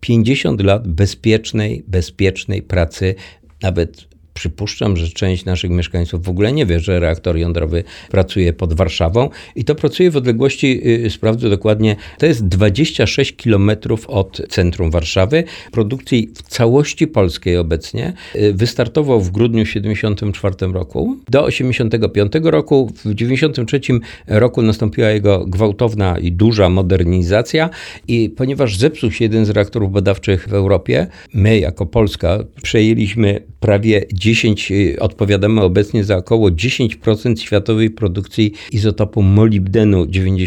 50 lat bezpiecznej pracy, nawet przypuszczam, że część naszych mieszkańców w ogóle nie wie, że reaktor jądrowy pracuje pod Warszawą i to pracuje w odległości, sprawdzę dokładnie, to jest 26 kilometrów od centrum Warszawy. Produkcji w całości polskiej obecnie wystartował w grudniu 1974 roku. Do 1985 roku, w 1993 roku nastąpiła jego gwałtowna i duża modernizacja i ponieważ zepsuł się jeden z reaktorów badawczych w Europie, my jako Polska przejęliśmy prawie odpowiadamy obecnie za około 10% światowej produkcji izotopu molibdenu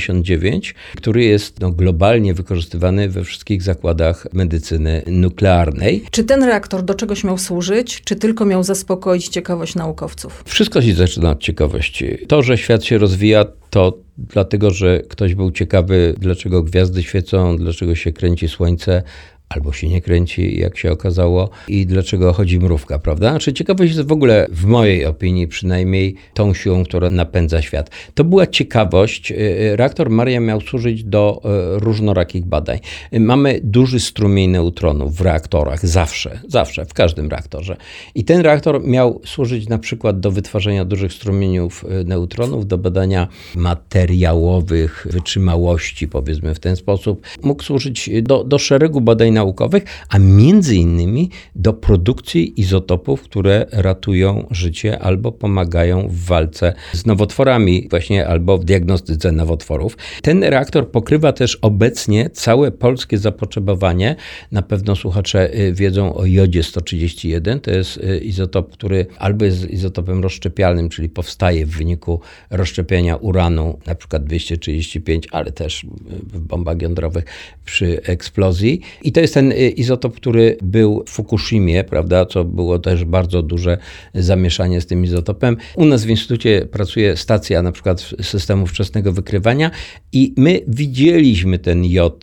99, który jest globalnie wykorzystywany we wszystkich zakładach medycyny nuklearnej. Czy ten reaktor do czegoś miał służyć, czy tylko miał zaspokoić ciekawość naukowców? Wszystko się zaczyna od ciekawości. To, że świat się rozwija, to dlatego, że ktoś był ciekawy, dlaczego gwiazdy świecą, dlaczego się kręci słońce, albo się nie kręci, jak się okazało, i dlaczego chodzi mrówka, prawda? Znaczy ciekawość jest w ogóle, w mojej opinii przynajmniej, tą siłą, która napędza świat. To była ciekawość. Reaktor Maria miał służyć do różnorakich badań. Mamy duży strumień neutronów w reaktorach, zawsze, w każdym reaktorze. I ten reaktor miał służyć na przykład do wytwarzania dużych strumieniów neutronów, do badania materiałowych wytrzymałości, powiedzmy w ten sposób. Mógł służyć do szeregu badań naukowych, a między innymi do produkcji izotopów, które ratują życie albo pomagają w walce z nowotworami, właśnie albo w diagnostyce nowotworów. Ten reaktor pokrywa też obecnie całe polskie zapotrzebowanie. Na pewno słuchacze wiedzą o jodzie 131. To jest izotop, który albo jest izotopem rozszczepialnym, czyli powstaje w wyniku rozszczepiania uranu, na przykład 235, ale też w bombach jądrowych przy eksplozji. I to jest ten izotop, który był w Fukushimie, prawda, co było też bardzo duże zamieszanie z tym izotopem. U nas w Instytucie pracuje stacja na przykład systemu wczesnego wykrywania i my widzieliśmy ten jod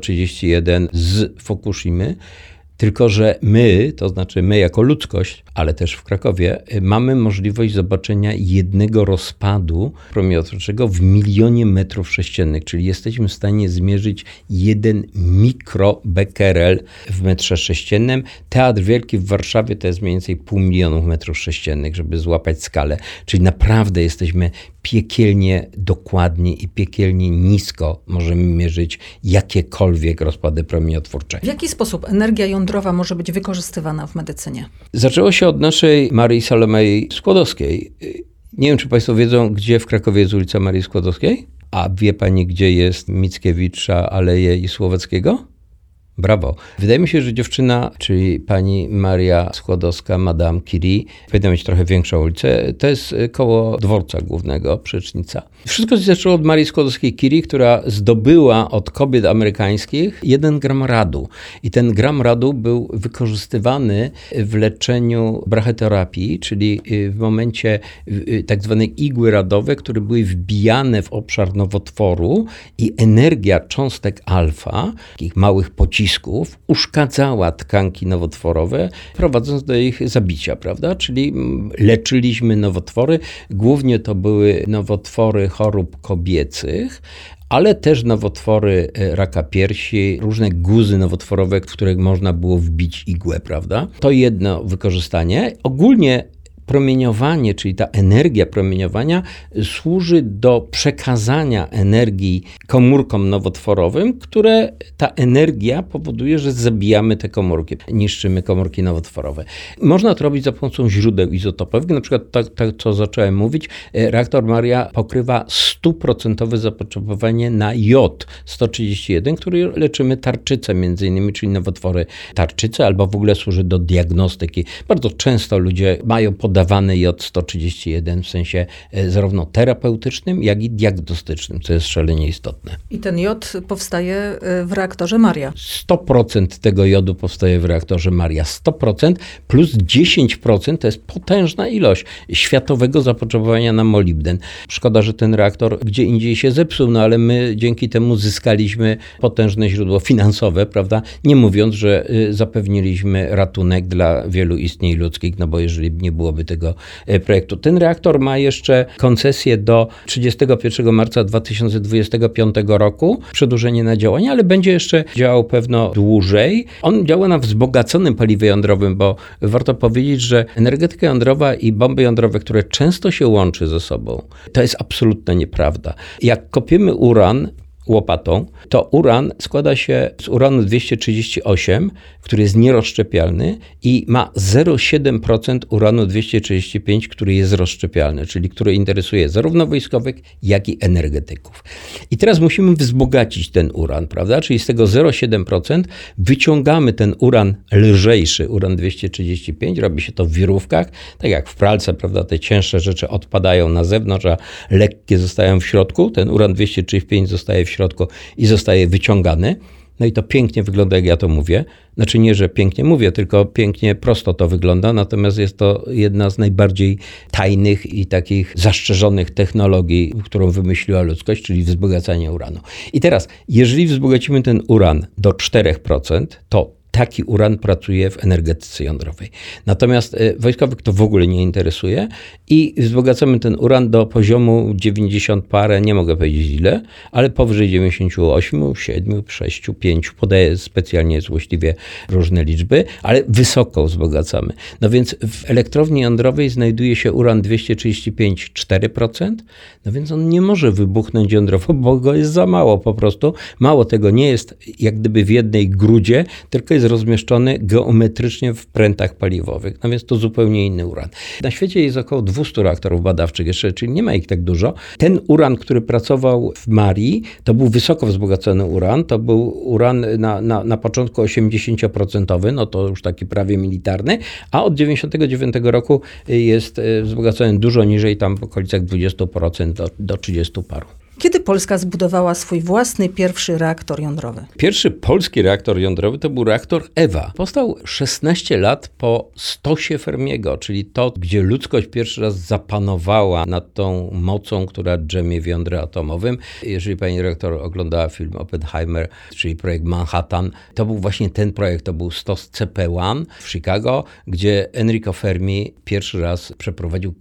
131 z Fukushimy, tylko że my, to znaczy my jako ludzkość, ale też w Krakowie, mamy możliwość zobaczenia jednego rozpadu promieniotwórczego w 1 000 000 metrów sześciennych, czyli jesteśmy w stanie zmierzyć 1 mikrobecquerel w metrze sześciennym. Teatr Wielki w Warszawie to jest mniej więcej 500 000 metrów sześciennych, żeby złapać skalę. Czyli naprawdę jesteśmy piekielnie dokładnie i piekielnie nisko możemy mierzyć jakiekolwiek rozpady promieniotwórcze. W jaki sposób energia jądrowa może być wykorzystywana w medycynie? Zaczęło się od naszej Marii Salomei Skłodowskiej. Nie wiem, czy Państwo wiedzą, gdzie w Krakowie jest ulica Marii Skłodowskiej? A wie Pani, gdzie jest Mickiewicza, Aleje i Słowackiego? Brawo. Wydaje mi się, że dziewczyna, czyli pani Maria Skłodowska, Madame Curie, powinna mieć trochę większą ulicę. To jest koło dworca głównego, Przecznica. Wszystko się zaczęło od Marii Skłodowskiej-Curie, która zdobyła od kobiet amerykańskich 1 gram radu. I ten gram radu był wykorzystywany w leczeniu brachyterapii, czyli w momencie tak zwanej igły radowe, które były wbijane w obszar nowotworu i energia cząstek alfa, takich małych pocisków, uszkadzała tkanki nowotworowe, prowadząc do ich zabicia, prawda? Czyli leczyliśmy nowotwory. Głównie to były nowotwory chorób kobiecych, ale też nowotwory raka piersi, różne guzy nowotworowe, w których można było wbić igłę, prawda? To jedno wykorzystanie. Ogólnie promieniowanie, czyli ta energia promieniowania służy do przekazania energii komórkom nowotworowym, które ta energia powoduje, że zabijamy te komórki, niszczymy komórki nowotworowe. Można to robić za pomocą źródeł izotopowych, na przykład tak co zacząłem mówić, reaktor Maria pokrywa 100% zapotrzebowanie na jod 131, który leczymy tarczycę między innymi, czyli nowotwory tarczycy, albo w ogóle służy do diagnostyki. Bardzo często ludzie mają podawany jod 131 w sensie zarówno terapeutycznym, jak i diagnostycznym, co jest szalenie istotne. I ten jod powstaje w reaktorze Maria. 100% tego jodu powstaje w reaktorze Maria. 100% plus 10% to jest potężna ilość światowego zapotrzebowania na molibden. Szkoda, że ten reaktor gdzie indziej się zepsuł, no ale my dzięki temu zyskaliśmy potężne źródło finansowe, prawda? Nie mówiąc, że zapewniliśmy ratunek dla wielu istnień ludzkich, no bo jeżeli nie byłoby tego projektu. Ten reaktor ma jeszcze koncesję do 31 marca 2025 roku, przedłużenie na działanie, ale będzie jeszcze działał pewno dłużej. On działa na wzbogaconym paliwie jądrowym, bo warto powiedzieć, że energetyka jądrowa i bomby jądrowe, które często się łączy ze sobą, to jest absolutna nieprawda. Jak kopiemy uran łopatą, to uran składa się z uranu 238, który jest nierozszczepialny i ma 0,7% uranu 235, który jest rozszczepialny, czyli który interesuje zarówno wojskowych, jak i energetyków. I teraz musimy wzbogacić ten uran, prawda? Czyli z tego 0,7% wyciągamy ten uran lżejszy, uran 235, robi się to w wirówkach, tak jak w pralce, prawda? Te cięższe rzeczy odpadają na zewnątrz, a lekkie zostają w środku. Ten uran 235 zostaje w środku i zostaje wyciągany. No i to pięknie wygląda, jak ja to mówię. Znaczy nie, że pięknie mówię, tylko pięknie prosto to wygląda, natomiast jest to jedna z najbardziej tajnych i takich zastrzeżonych technologii, którą wymyśliła ludzkość, czyli wzbogacanie uranu. I teraz, jeżeli wzbogacimy ten uran do 4%, to taki uran pracuje w energetyce jądrowej. Natomiast wojskowych to w ogóle nie interesuje i wzbogacamy ten uran do poziomu 90 parę, nie mogę powiedzieć ile, ale powyżej 98, 7, 6, 5, podaję specjalnie złośliwie różne liczby, ale wysoko wzbogacamy. No więc w elektrowni jądrowej znajduje się uran 235, 4%, no więc on nie może wybuchnąć jądrowo, bo go jest za mało po prostu. Mało tego, nie jest jak gdyby w jednej grudzie, tylko jest rozmieszczony geometrycznie w prętach paliwowych. No więc to zupełnie inny uran. Na świecie jest około 200 reaktorów badawczych jeszcze, czyli nie ma ich tak dużo. Ten uran, który pracował w Marii, to był wysoko wzbogacony uran. To był uran na początku 80%, no to już taki prawie militarny, a od 99 roku jest wzbogacony dużo niżej, tam w okolicach 20% do 30 paru. Kiedy Polska zbudowała swój własny pierwszy reaktor jądrowy? Pierwszy polski reaktor jądrowy to był reaktor EWA. Powstał 16 lat po stosie Fermiego, czyli to, gdzie ludzkość pierwszy raz zapanowała nad tą mocą, która drzemie w jądrze atomowym. Jeżeli pani redaktor oglądała film Oppenheimer, czyli projekt Manhattan, to był właśnie ten projekt, to był stos CP1 w Chicago, gdzie Enrico Fermi pierwszy raz przeprowadził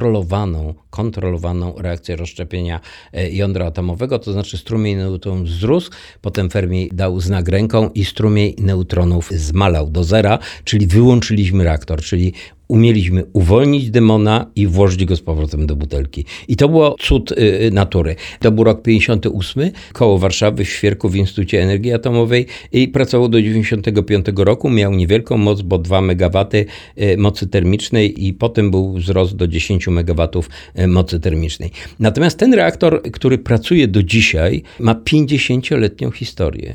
kontrolowaną reakcję rozszczepienia jądra atomowego, to znaczy strumień neutronów wzrósł, potem Fermi dał znak ręką i strumień neutronów zmalał do zera, czyli wyłączyliśmy reaktor, czyli umieliśmy uwolnić demona i włożyć go z powrotem do butelki. I to było cud natury. To był rok 58, koło Warszawy, w Świerku, w Instytucie Energii Atomowej i pracował do 95 roku. Miał niewielką moc, bo 2 MW mocy termicznej i potem był wzrost do 10 MW mocy termicznej. Natomiast ten reaktor, który pracuje do dzisiaj, ma 50-letnią historię.